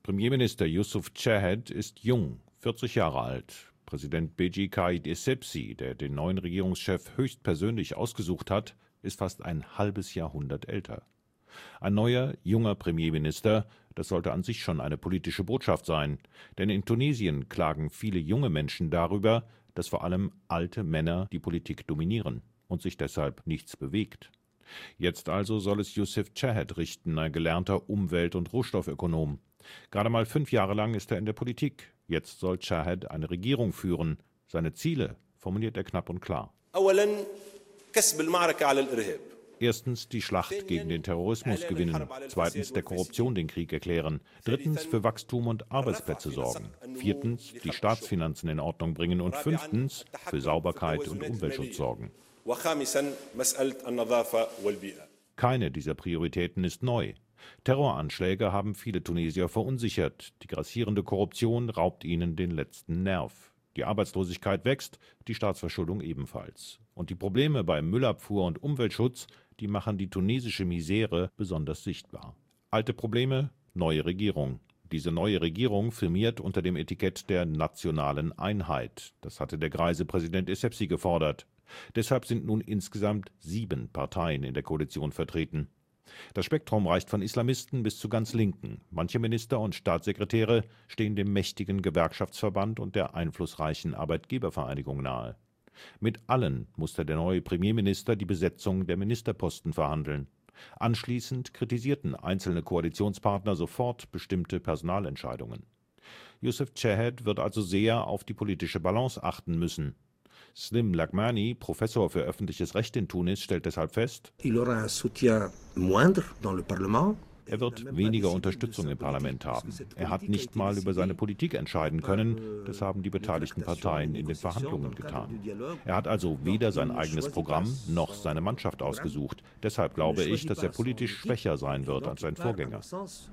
Premierminister Youssouf Chahed ist jung, 40 Jahre alt. Präsident Beji Caid Essebsi, der den neuen Regierungschef höchstpersönlich ausgesucht hat, ist fast ein halbes Jahrhundert älter. Ein neuer, junger Premierminister, das sollte an sich schon eine politische Botschaft sein. Denn in Tunesien klagen viele junge Menschen darüber, dass vor allem alte Männer die Politik dominieren und sich deshalb nichts bewegt. Jetzt also soll es Youssouf Chahed richten, ein gelernter Umwelt- und Rohstoffökonom. Gerade mal 5 Jahre lang ist er in der Politik. Jetzt soll Chahed eine Regierung führen. Seine Ziele formuliert er knapp und klar. Erstens die Schlacht gegen den Terrorismus gewinnen, zweitens der Korruption den Krieg erklären, drittens für Wachstum und Arbeitsplätze sorgen, viertens die Staatsfinanzen in Ordnung bringen und fünftens für Sauberkeit und Umweltschutz sorgen. Keine dieser Prioritäten ist neu. Terroranschläge haben viele Tunesier verunsichert. Die grassierende Korruption raubt ihnen den letzten Nerv. Die Arbeitslosigkeit wächst, die Staatsverschuldung ebenfalls. Und die Probleme bei Müllabfuhr und Umweltschutz, die machen die tunesische Misere besonders sichtbar. Alte Probleme, neue Regierung. Diese neue Regierung firmiert unter dem Etikett der nationalen Einheit. Das hatte der greise Präsident Essebsi gefordert. Deshalb sind nun insgesamt 7 Parteien in der Koalition vertreten. Das Spektrum reicht von Islamisten bis zu ganz Linken. Manche Minister und Staatssekretäre stehen dem mächtigen Gewerkschaftsverband und der einflussreichen Arbeitgebervereinigung nahe. Mit allen musste der neue Premierminister die Besetzung der Ministerposten verhandeln. Anschließend kritisierten einzelne Koalitionspartner sofort bestimmte Personalentscheidungen. Youssouf Chahed wird also sehr auf die politische Balance achten müssen. Slim Lagmani, Professor für öffentliches Recht in Tunis, stellt deshalb fest, er wird weniger Unterstützung im Parlament haben. Er hat nicht mal über seine Politik entscheiden können. Das haben die beteiligten Parteien in den Verhandlungen getan. Er hat also weder sein eigenes Programm noch seine Mannschaft ausgesucht. Deshalb glaube ich, dass er politisch schwächer sein wird als sein Vorgänger.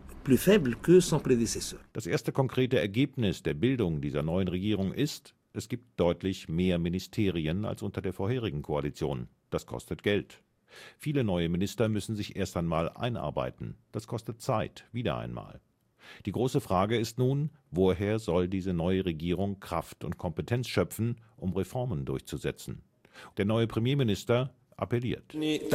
Das erste konkrete Ergebnis der Bildung dieser neuen Regierung ist, es gibt deutlich mehr Ministerien als unter der vorherigen Koalition. Das kostet Geld. Viele neue Minister müssen sich erst einmal einarbeiten. Das kostet Zeit, wieder einmal. Die große Frage ist nun, woher soll diese neue Regierung Kraft und Kompetenz schöpfen, um Reformen durchzusetzen? Der neue Premierminister appelliert.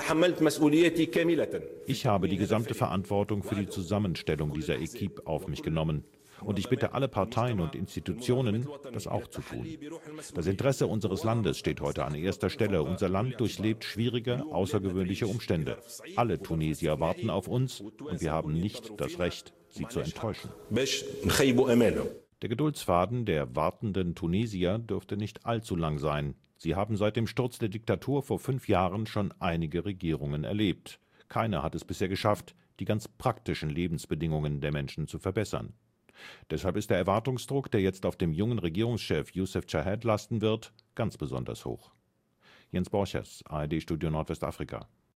Ich habe die gesamte Verantwortung für die Zusammenstellung dieser Equipe auf mich genommen. Und ich bitte alle Parteien und Institutionen, das auch zu tun. Das Interesse unseres Landes steht heute an erster Stelle. Unser Land durchlebt schwierige, außergewöhnliche Umstände. Alle Tunesier warten auf uns und wir haben nicht das Recht, sie zu enttäuschen. Der Geduldsfaden der wartenden Tunesier dürfte nicht allzu lang sein. Sie haben seit dem Sturz der Diktatur vor 5 Jahren schon einige Regierungen erlebt. Keine hat es bisher geschafft, die ganz praktischen Lebensbedingungen der Menschen zu verbessern. Deshalb ist der Erwartungsdruck, der jetzt auf dem jungen Regierungschef Youssouf Chahed lasten wird, ganz besonders hoch. Jens Borchers, ARD Studio Nordwestafrika.